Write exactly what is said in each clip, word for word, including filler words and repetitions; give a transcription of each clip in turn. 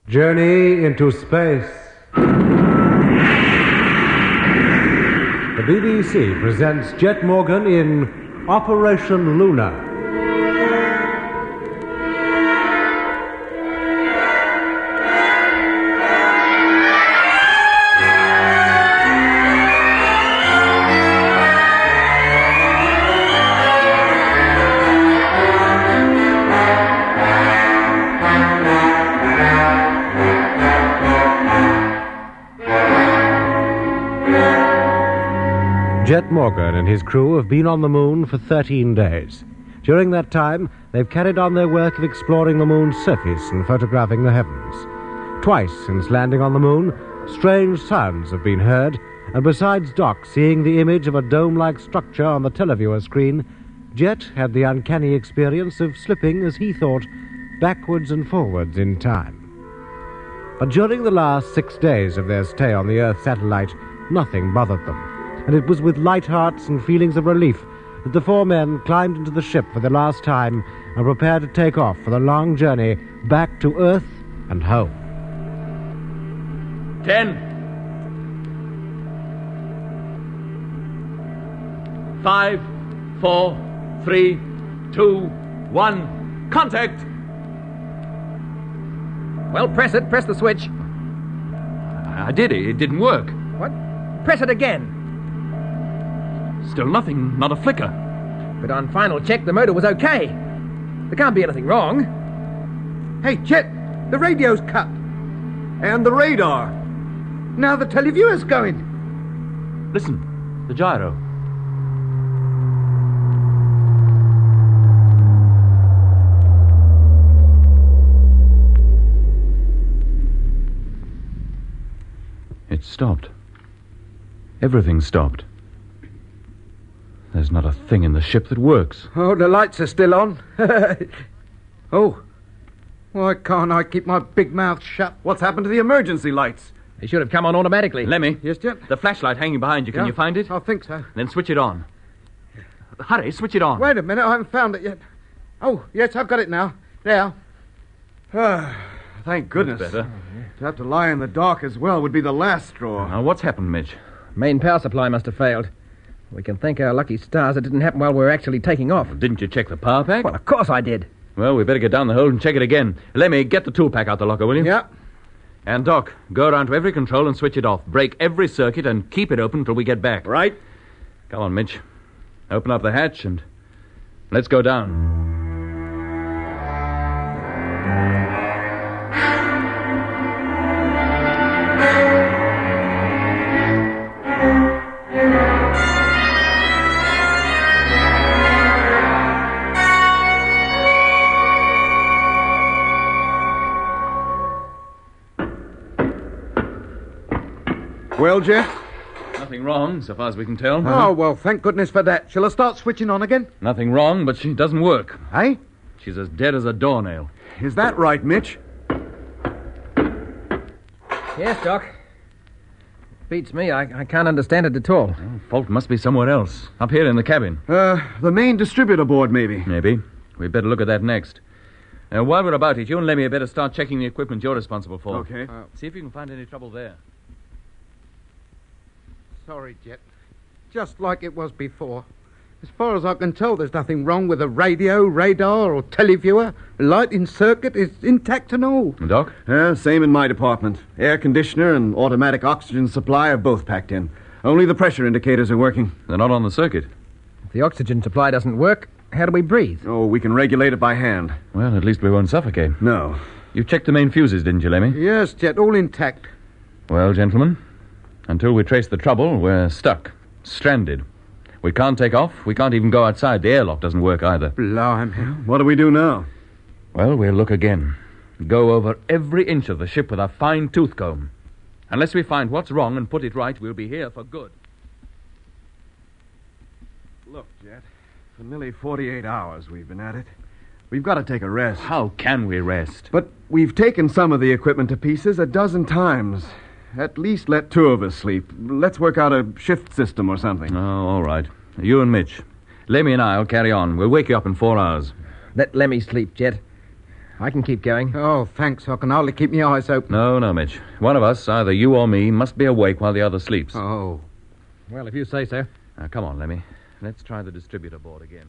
Journey into Space. The B B C presents Jet Morgan in Operation Luna. Jet Morgan and his crew have been on the moon for thirteen days. During that time, they've carried on their work of exploring the moon's surface and photographing the heavens. Twice since landing on the moon, strange sounds have been heard, and besides Doc seeing the image of a dome-like structure on the televiewer screen, Jet had the uncanny experience of slipping, as he thought, backwards and forwards in time. But during the last six days of their stay on the Earth satellite, nothing bothered them. And it was with light hearts and feelings of relief that the four men climbed into the ship for the last time and prepared to take off for the long journey back to Earth and home. Ten. Five, four, three, two, one. Contact! Well, press it. Press the switch. I did it. It didn't work. What? Press it again. Still nothing, not a flicker. But on final check, the motor was okay. There can't be anything wrong. Hey, Jet, the radio's cut. And the radar. Now the televiewer's going. Listen, the gyro. It stopped. Everything stopped. There's not a thing in the ship that works. Oh, the lights are still on. Oh, why can't I keep my big mouth shut? What's happened to the emergency lights? They should have come on automatically. Lemmy. Yes, Jet? The flashlight hanging behind you. Can Yeah, you find it? I think so. Then switch it on. Hurry, switch it on. Wait a minute, I haven't found it yet. Oh, yes, I've got it now. There. Ah, thank goodness. That's better. To have to lie in the dark as well would be the last straw. Now, what's happened, Mitch? Main power supply must have failed. We can thank our lucky stars it didn't happen while we were actually taking off. Didn't you check the power pack? Well, of course I did. Well, we better get down the hole and check it again. Lemmy, get the tool pack out the locker, will you? Yeah. And Doc, go around to every control and switch it off. Break every circuit and keep it open until we get back. Right. Come on, Mitch. Open up the hatch and let's go down. Well, Jet? Nothing wrong, so far as we can tell. Oh, well, thank goodness for that. Shall I start switching on again? Nothing wrong, but she doesn't work. Eh? She's as dead as a doornail. Is that right, Mitch? Yes, Doc. Beats me. I, I can't understand it at all. Well, fault must be somewhere else. Up here in the cabin. Uh, the main distributor board, maybe. Maybe. We'd better look at that next. Now, while we're about it, you and Lemmy had better start checking the equipment you're responsible for. Okay. Uh, See if you can find any trouble there. Sorry, Jet. Just like it was before. As far as I can tell, there's nothing wrong with the radio, radar, or televiewer. The lighting circuit is intact and all. Doc? Uh, same in my department. Air conditioner and automatic oxygen supply are both packed in. Only the pressure indicators are working. They're not on the circuit. If the oxygen supply doesn't work, how do we breathe? Oh, we can regulate it by hand. Well, at least we won't suffocate. No. You checked the main fuses, didn't you, Lemmy? Yes, Jet, all intact. Well, gentlemen, until we trace the trouble, we're stuck. Stranded. We can't take off. We can't even go outside. The airlock doesn't work either. Blimey. What do we do now? Well, we'll look again. Go over every inch of the ship with a fine tooth comb. Unless we find what's wrong and put it right, we'll be here for good. Look, Jet, for nearly forty-eight hours we've been at it. We've got to take a rest. How can we rest? But we've taken some of the equipment to pieces a dozen times. At least let two of us sleep. Let's work out a shift system or something. Oh, all right. You and Mitch. Lemmy and I'll carry on. We'll wake you up in four hours. Let Lemmy sleep, Jet. I can keep going. Oh, thanks. I can hardly keep my eyes open. No, no, Mitch. One of us, either you or me, must be awake while the other sleeps. Oh. Well, if you say so. Now, come on, Lemmy. Let's try the distributor board again.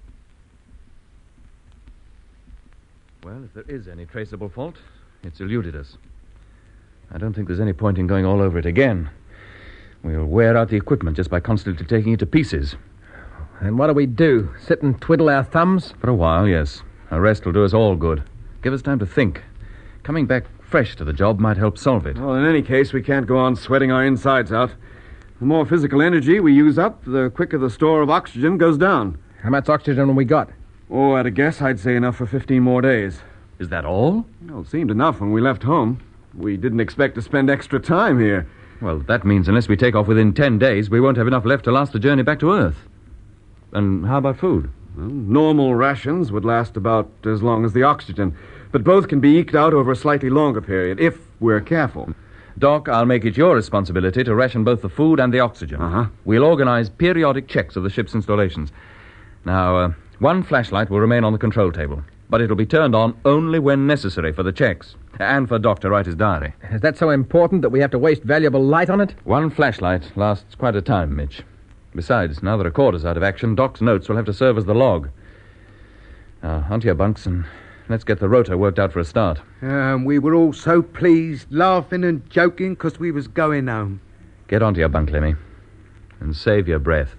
Well, if there is any traceable fault, it's eluded us. I don't think there's any point in going all over it again. We'll wear out the equipment just by constantly taking it to pieces. And what do we do? Sit and twiddle our thumbs? For a while, yes. A rest will do us all good. Give us time to think. Coming back fresh to the job might help solve it. Well, in any case, we can't go on sweating our insides out. The more physical energy we use up, the quicker the store of oxygen goes down. How much oxygen have we got? Oh, at a guess, I'd say enough for fifteen more days. Is that all? Well, it seemed enough when we left home. We didn't expect to spend extra time here. Well, that means unless we take off within ten days, we won't have enough left to last the journey back to Earth. And how about food? Well, normal rations would last about as long as the oxygen, but both can be eked out over a slightly longer period, if we're careful. Doc, I'll make it your responsibility to ration both the food and the oxygen. Uh-huh. We'll organize periodic checks of the ship's installations. Now, uh, one flashlight will remain on the control table, but it'll be turned on only when necessary for the checks, and for Doc to write his diary. Is that so important that we have to waste valuable light on it? One flashlight lasts quite a time, Mitch. Besides, now the recorder's out of action, Doc's notes will have to serve as the log. Now, onto your bunks, and let's get the rotor worked out for a start. Um, we were all so pleased, laughing and joking because we was going home. Get onto your bunk, Lemmy, and save your breath.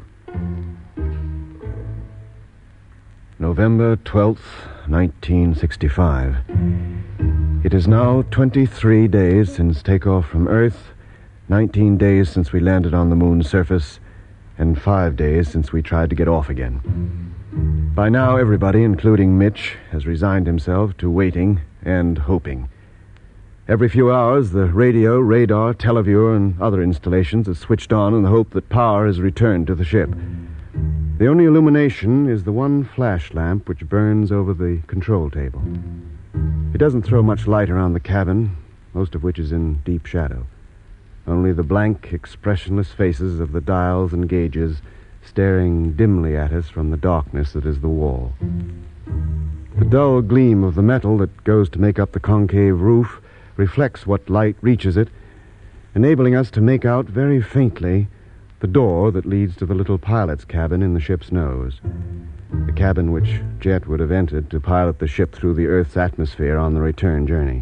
November twelfth, nineteen sixty-five. It is now twenty-three days since takeoff from Earth, nineteen days since we landed on the moon's surface, and five days since we tried to get off again. By now, everybody, including Mitch, has resigned himself to waiting and hoping. Every few hours, the radio, radar, televiewer, and other installations are switched on in the hope that power is returned to the ship. The only illumination is the one flash lamp which burns over the control table. It doesn't throw much light around the cabin, most of which is in deep shadow. Only the blank, expressionless faces of the dials and gauges staring dimly at us from the darkness that is the wall. The dull gleam of the metal that goes to make up the concave roof reflects what light reaches it, enabling us to make out very faintly the door that leads to the little pilot's cabin in the ship's nose. The cabin which Jet would have entered to pilot the ship through the Earth's atmosphere on the return journey.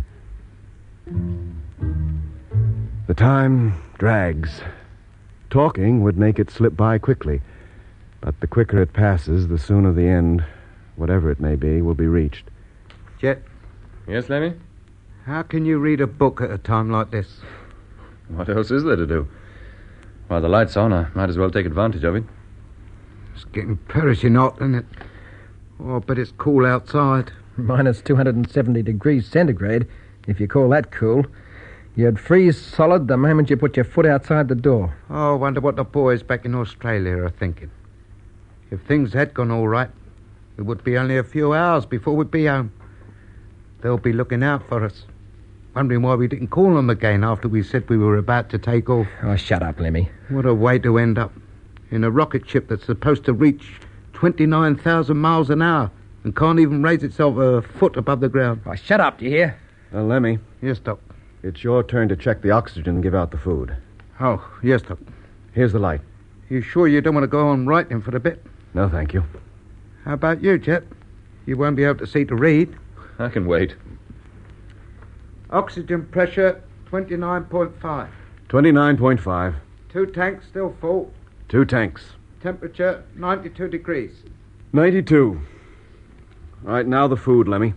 The time drags. Talking would make it slip by quickly, but the quicker it passes, the sooner the end, whatever it may be, will be reached. Jet, Yes, Lemmy? how can you read a book at a time like this? What else is there to do? While the light's on, I might as well take advantage of it. It's getting perishing hot, isn't it? Oh, but it's cool outside. Minus two hundred seventy degrees centigrade, if you call that cool. You'd freeze solid the moment you put your foot outside the door. Oh, I wonder what the boys back in Australia are thinking. If things had gone all right, it would be only a few hours before we'd be home. They'll be looking out for us, wondering why we didn't call them again after we said we were about to take off. Oh, shut up, Lemmy. What a way to end up. In a rocket ship that's supposed to reach twenty-nine thousand miles an hour and can't even raise itself a foot above the ground. Oh, shut up, do you hear? Uh, Lemmy, Yes, Doc. it's your turn to check the oxygen and give out the food. Oh, yes, Doc. Here's the light. You sure you don't want to go on writing for a bit? No, thank you. How about you, Jet? You won't be able to see to read. I can wait. Oxygen pressure, twenty-nine point five. twenty-nine point five. Two tanks still full. Two tanks. Temperature, ninety-two degrees. ninety-two. All right, now the food, Lemmy.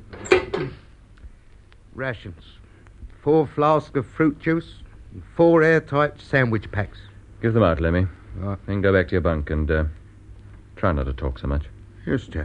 Rations. Four flasks of fruit juice and four airtight sandwich packs. Give them out, Lemmy. Right. Then go back to your bunk and uh, try not to talk so much. Yes, Jet.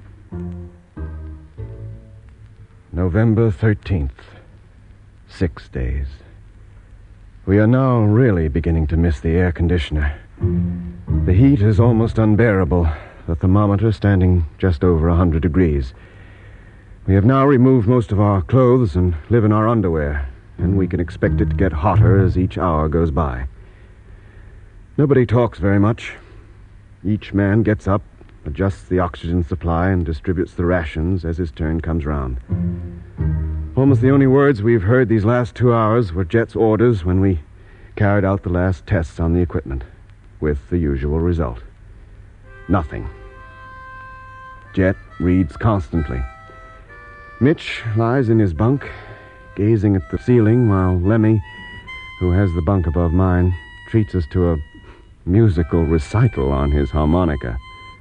November thirteenth. Six days. We are now really beginning to miss the air conditioner. The heat is almost unbearable, the thermometer standing just over one hundred degrees. We have now removed most of our clothes and live in our underwear, and we can expect it to get hotter as each hour goes by. Nobody talks very much. Each man gets up, adjusts the oxygen supply, and distributes the rations as his turn comes round. Almost the only words we've heard these last two hours were Jet's orders when we carried out the last tests on the equipment, with the usual result. Nothing. Jet reads constantly. Mitch lies in his bunk, gazing at the ceiling, while Lemmy, who has the bunk above mine, treats us to a musical recital on his harmonica.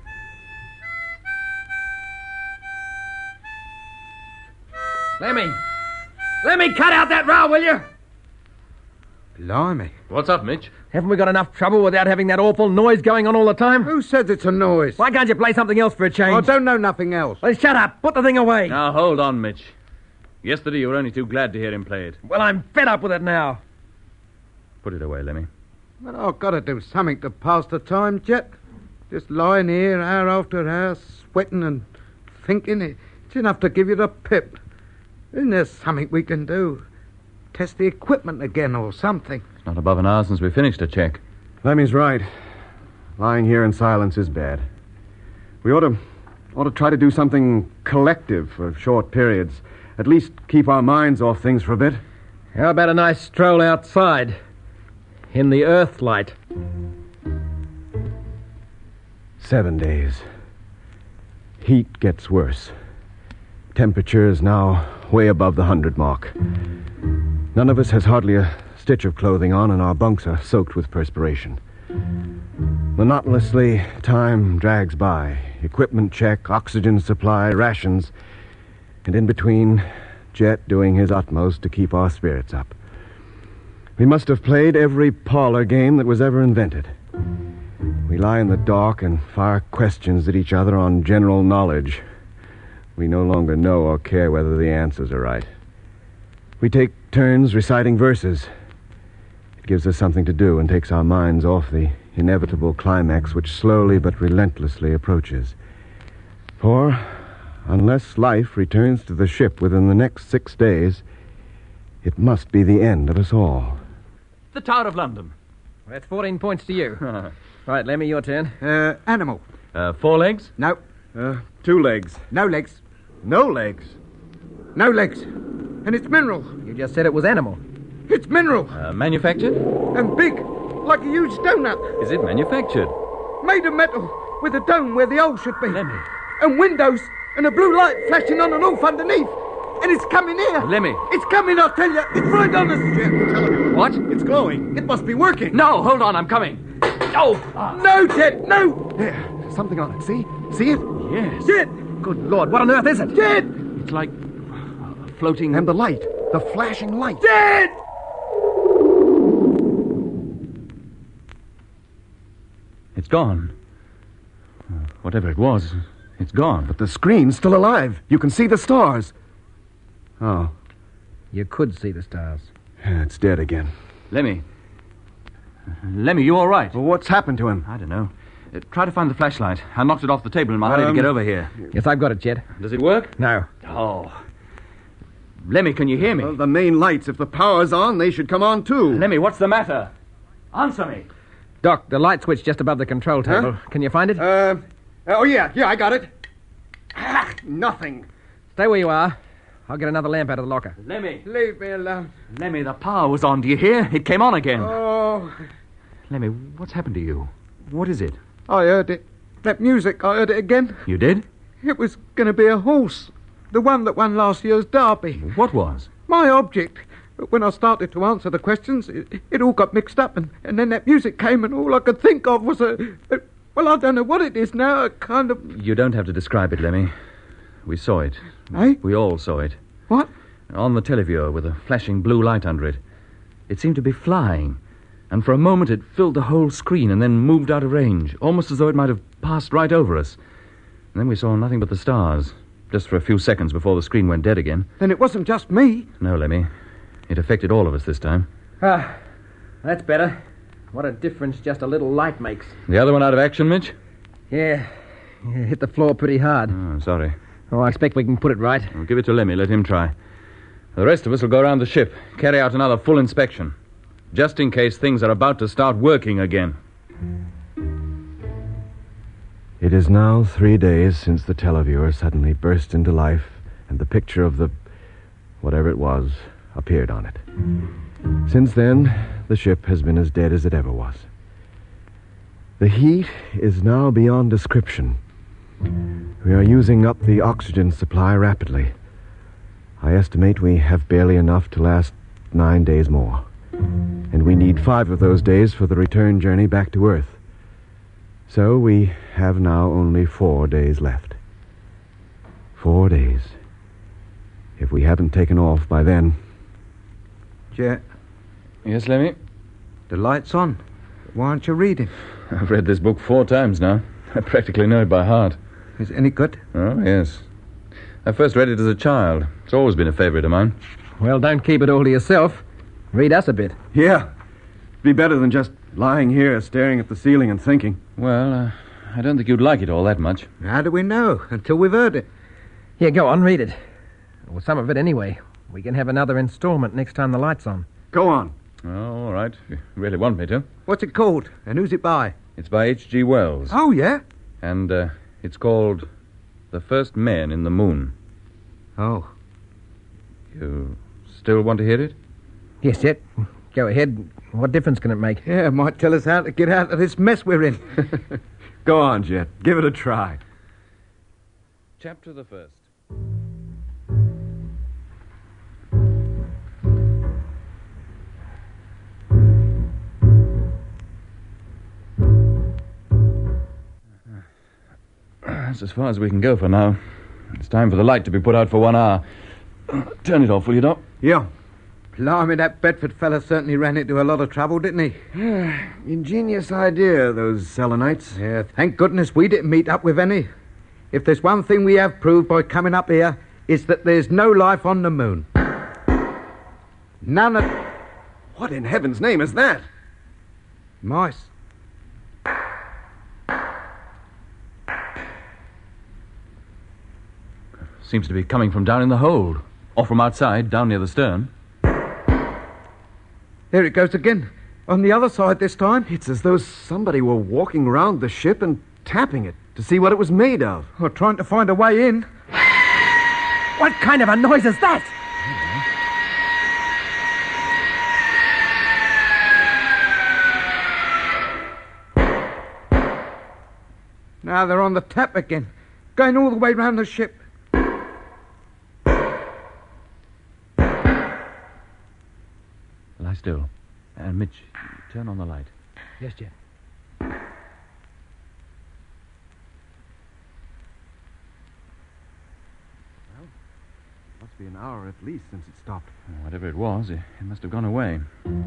Lemmy! Lemmy, cut out that row, will you? Blimey. What's up, Mitch? Haven't we got enough trouble without having that awful noise going on all the time? Who says it's a noise? Why can't you play something else for a change? I don't know nothing else. Well, shut up. Put the thing away. Now, hold on, Mitch. Yesterday you were only too glad to hear him play it. Well, I'm fed up with it now. Put it away, Lemmy. But I've got to do something to pass the time, Jet. Just lying here hour after hour, sweating and thinking. It's enough to give you the pip. Isn't there something we can do? Test the equipment again or something. It's not above an hour since we finished a check. Lemmy's right. Lying here in silence is bad. We ought to, ought to try to do something collective for short periods. At least keep our minds off things for a bit. How about a nice stroll outside? In the earth light. Seven days. Heat gets worse. Temperature is now way above the hundred mark. None of us has hardly a stitch of clothing on, and our bunks are soaked with perspiration. Monotonously, time drags by. Equipment check, oxygen supply, rations, and in between, Jet doing his utmost to keep our spirits up. We must have played every parlor game that was ever invented. We lie in the dark and fire questions at each other on general knowledge. We no longer know or care whether the answers are right. We take turns reciting verses. It gives us something to do and takes our minds off the inevitable climax which slowly but relentlessly approaches. For, unless life returns to the ship within the next six days, it must be the end of us all. The Tower of London. That's fourteen points to you. Right, Lemmy, your turn. Uh, animal. Uh, four legs? No. Uh, two legs. No legs. No legs. No legs. And it's mineral. You just said it was animal. It's mineral. Uh, manufactured? And big. Like a huge donut. Is it manufactured? Made of metal. With a dome where the hole should be. Lemmy. And windows. And a blue light flashing on and off underneath. And it's coming here. Lemmy. It's coming, I'll tell you. It's right on us. Jet, tell him. What? It's glowing. It must be working. No, hold on, I'm coming. Oh! Ah. No, Jet, no. There, something on it. See? See it? Yes. Jet. Good Lord, what on earth is it? Jet. It's like a floating... And the light. The flashing light. Jet. It's gone. Uh, whatever it was, it's gone. But the screen's still alive. You can see the stars. Oh, You could see the stars. yeah, it's dead again. Lemmy. Lemmy, you all right? Well, what's happened to him? I don't know. Uh, try to find the flashlight. I knocked it off the table in my hurry to Um, get over here. Yes, I've got it, Jet. Does it work? No. Oh. Lemmy, can you hear me? Well, the main lights, if the power's on, they should come on, too. Lemmy, what's the matter? Answer me. Doc, the light switch just above the control table. Huh? Can you find it? Uh, oh, yeah, yeah, I got it. Ah, nothing. Stay where you are. I'll get another lamp out of the locker. Lemmy. Leave me alone. Lemmy, the power was on. Do you hear? It came on again. Oh, Lemmy, what's happened to you? What is it? I heard it. That music, I heard it again. You did? It was going to be a horse. The one that won last year's derby. What was? My object. But when I started to answer the questions, it, it all got mixed up, and, and then that music came, and all I could think of was a, a... Well, I don't know what it is now, a kind of... You don't have to describe it, Lemmy. We saw it. Eh? We all saw it. What? On the televiewer with a flashing blue light under it. It seemed to be flying. And for a moment it filled the whole screen and then moved out of range, almost as though it might have passed right over us. And then we saw nothing but the stars, just for a few seconds before the screen went dead again. Then it wasn't just me. No, Lemmy. It affected all of us this time. Ah, that's better. What a difference just a little light makes. The other one out of action, Mitch? Yeah, yeah hit the floor pretty hard. Oh, sorry. Oh, I expect we can put it right. We'll give it to Lemmy. Let him try. The rest of us will go around the ship, carry out another full inspection, just in case things are about to start working again. It is now three days since the televiewer suddenly burst into life and the picture of the... whatever it was appeared on it. Since then, the ship has been as dead as it ever was. The heat is now beyond description. We are using up the oxygen supply rapidly. I estimate we have barely enough to last nine days more. And we need five of those days for the return journey back to Earth. So we have now only four days left. Four days. If we haven't taken off by then... Jet, Yes, Lemmy? the light's on. Why aren't you reading? I've read this book four times now. I practically know it by heart. Is it any good? Oh, yes. I first read it as a child. It's always been a favorite of mine. Well, don't keep it all to yourself. Read us a bit. Yeah. Be better than just lying here staring at the ceiling and thinking. Well, uh, I don't think you'd like it all that much. How do we know until we've heard it? Here, go on, read it. Or some of it anyway. We can have another installment next time the light's on. Go on. Oh, all right. If you really want me to. What's it called? And who's it by? It's by H G Wells. Oh, yeah? And uh, it's called The First Men in the Moon. Oh. You still want to hear it? Yes, Jet. Go ahead. What difference can it make? Yeah, might tell us how to get out of this mess we're in. Go on, Jet. Give it a try. Chapter the first. That's as far as we can go for now. It's time for the light to be put out for one hour. Turn it off, will you, Doc? Yeah. Blimey, that Bedford fella certainly ran into a lot of trouble, didn't he? Ingenious idea, those Selenites. Yeah, thank goodness we didn't meet up with any. If there's one thing we have proved by coming up here, it's that there's no life on the moon. None of... What in heaven's name is that? Mice. Seems to be coming from down in the hold. Or from outside, down near the stern. There it goes again. On the other side this time. It's as though somebody were walking around the ship and tapping it to see what it was made of. Or trying to find a way in. What kind of a noise is that? Now they're on the tap again. Going all the way round the ship. Lie still. And Mitch, turn on the light. Yes, Jet. Must be an hour at least since it stopped. Whatever it was, it it must have gone away.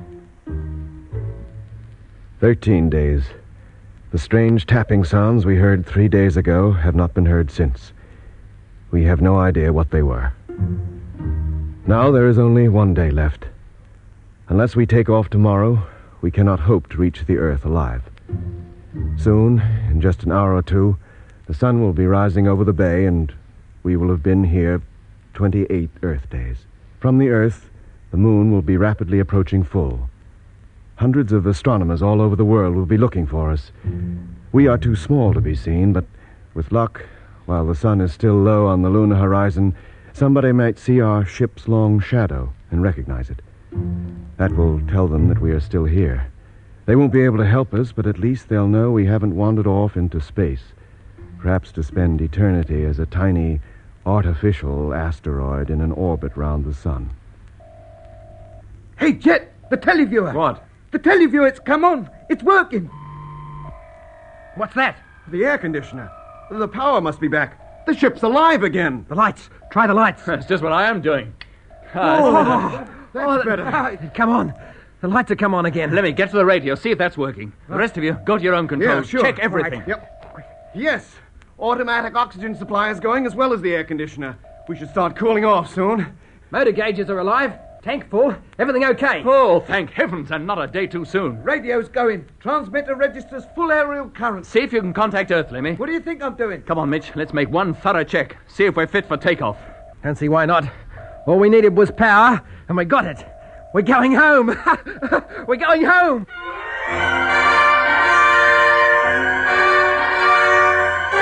Thirteen days. The strange tapping sounds we heard three days ago have not been heard since. We have no idea what they were. Now there is only one day left. Unless we take off tomorrow, we cannot hope to reach the Earth alive. Soon, in just an hour or two, the sun will be rising over the bay, and we will have been here twenty-eight Earth days. From the Earth, the moon will be rapidly approaching full. Hundreds of astronomers all over the world will be looking for us. We are too small to be seen, but with luck, while the sun is still low on the lunar horizon, somebody might see our ship's long shadow and recognize it. That will tell them that we are still here. They won't be able to help us, but at least they'll know we haven't wandered off into space, perhaps to spend eternity as a tiny, artificial asteroid in an orbit round the sun. Hey, Jet, the televiewer. What? The televiewer, it's come on. It's working. What's that? The air conditioner. The power must be back. The ship's alive again. The lights. Try the lights. That's just what I am doing. Oh, That's oh, better. Come on. The lights have come on again. Let me get to the radio, see if that's working. The rest of you, go to your own controls. Yeah, sure. Check everything. Yep. Yes. Automatic oxygen supply is going as well as the air conditioner. We should start cooling off soon. Motor gauges are alive. Tank full. Everything okay? Oh, thank heavens, and not a day too soon. Radio's going. Transmitter registers full aerial current. See if you can contact Earth, Lemmy. What do you think I'm doing? Come on, Mitch, let's make one thorough check. See if we're fit for takeoff. Don't see why not. All we needed was power, and we got it. We're going home. We're going home.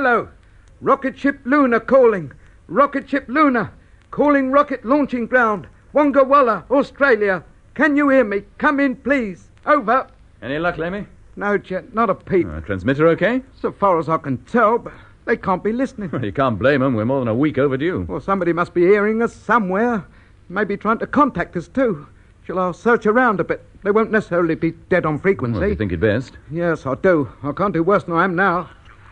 Hello. Rocket ship Luna calling. Rocket ship Luna. Calling rocket launching ground. Wonga Walla, Australia. Can you hear me? Come in, please. Over. Any luck, Lemmy? No, Jet, not a peep. Uh, transmitter okay? So far as I can tell, but they can't be listening. Well, you can't blame them. We're more than a week overdue. Well, somebody must be hearing us somewhere. Maybe trying to contact us, too. Shall I search around a bit? They won't necessarily be dead on frequency. Well, if you think it best. Yes, I do. I can't do worse than I am now.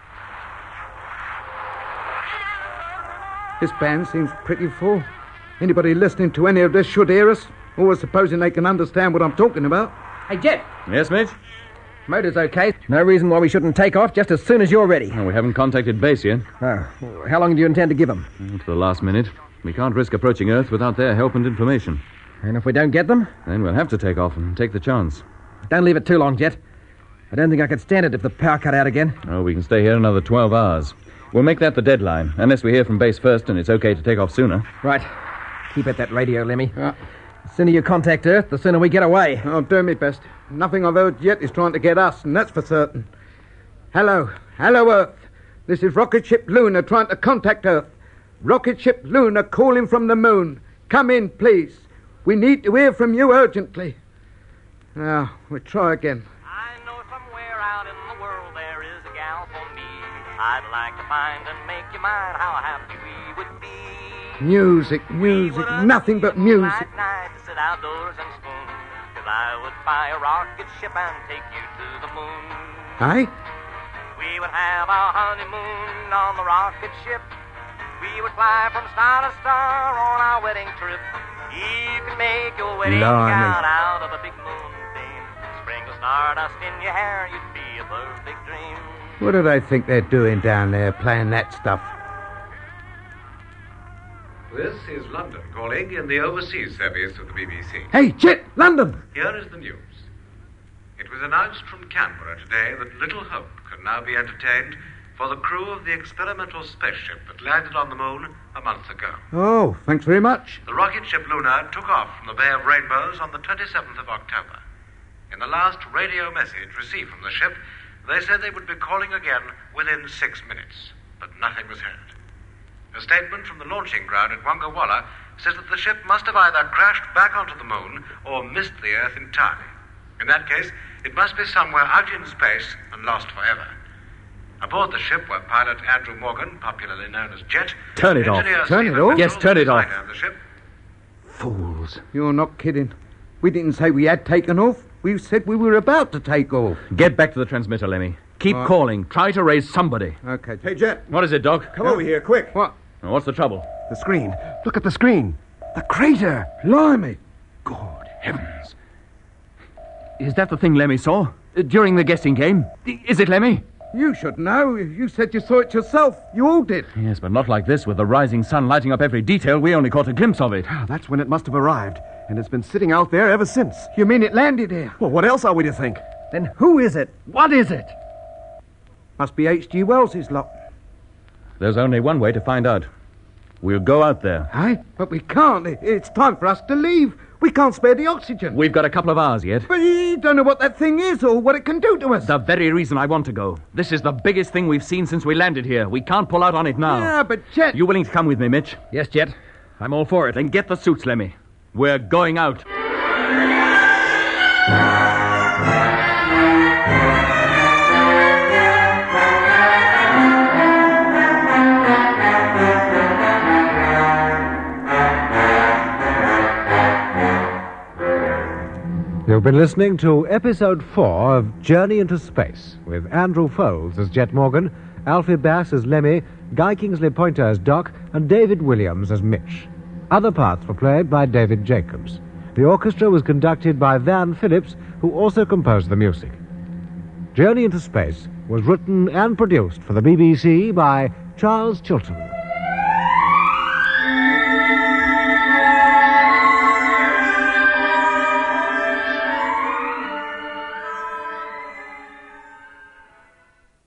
This band seems pretty full. Anybody listening to any of this should hear us, always supposing they can understand what I'm talking about. Hey, Jet. Yes, Mitch? Motor's okay. No reason why we shouldn't take off just as soon as you're ready. Well, we haven't contacted base yet. Oh, how long do you intend to give them? To the last minute. We can't risk approaching Earth without their help and information. And if we don't get them? Then we'll have to take off and take the chance. Don't leave it too long, Jet. I don't think I could stand it if the power cut out again. Oh, we can stay here another twelve hours. We'll make that the deadline, unless we hear from base first and it's okay to take off sooner. Right. Keep at that radio, Lemmy. Yeah. The sooner you contact Earth, the sooner we get away. I'll do my best. Nothing I've heard yet is trying to get us, and that's for certain. Hello. Hello, Earth. This is rocket ship Luna trying to contact Earth. Rocket ship Luna calling from the moon. Come in, please. We need to hear from you urgently. Now, we'll try again. I know somewhere out in the world there is a gal for me. I'd like to find and make you mine, how happy we would be. Music, music, nothing but music. Night, night to sit outdoors and spoon. Cause I would buy a rocket ship and take you to the moon. Aye? We would have our honeymoon on the rocket ship. We would fly from star to star on our wedding trip. You could make your wedding Blimey. gown out of a big moonbeam. Sprinkle stardust in your hair, you'd be a perfect dream. What do they think they're doing down there, playing that stuff? This is London calling in the overseas service of the B B C. Hey, Jet, London! Here is the news. It was announced from Canberra today that little hope could now be entertained for the crew of the experimental spaceship that landed on the moon a month ago. Oh, thanks very much. The rocket ship Luna took off from the Bay of Rainbows on the twenty-seventh of October. In the last radio message received from the ship, they said they would be calling again within six minutes, but nothing was heard. A statement from the launching ground at Wonga Walla says that the ship must have either crashed back onto the moon or missed the Earth entirely. In that case, it must be somewhere out in space and lost forever. Aboard the ship were pilot Andrew Morgan, popularly known as Jet. Turn it off. engineer Turn it Stephen off? Mitchell, Yes, turn it off. designer of the ship. Fools. You're not kidding. We didn't say we had taken off. We said we were about to take off. Get back to the transmitter, Lemmy. Keep All right. calling. Try to raise somebody. Okay. Hey, Jet, What is it, Doc? come over here, quick. What? Now, what's the trouble? The screen. Look at the screen. The crater. Blimey. Good heavens. Is that the thing Lemmy saw? Uh, during the guessing game? I- Is it Lemmy? You should know. You said you saw it yourself. You all did. Yes, but not like this, with the rising sun lighting up every detail. We only caught a glimpse of it. Ah, that's when it must have arrived, and it's been sitting out there ever since. You mean it landed here? Well, what else are we to think? Then who is it? What is it? Must be H G Wells's lot. There's only one way to find out. We'll go out there. Aye? But we can't. It- It's time for us to leave. We can't spare the oxygen. We've got a couple of hours yet. But you don't know what that thing is or what it can do to us. The very reason I want to go. This is the biggest thing we've seen since we landed here. We can't pull out on it now. Yeah, but Chet... You willing to come with me, Mitch? Yes, Jet. I'm all for it. Then get the suits, Lemmy. We're going out. You've been listening to episode four of Journey into Space with Andrew Foles as Jet Morgan, Alfie Bass as Lemmy, Guy Kingsley Pointer as Doc, and David Williams as Mitch. Other parts were played by David Jacobs. The orchestra was conducted by Van Phillips, who also composed the music. Journey into Space was written and produced for the B B C by Charles Chilton.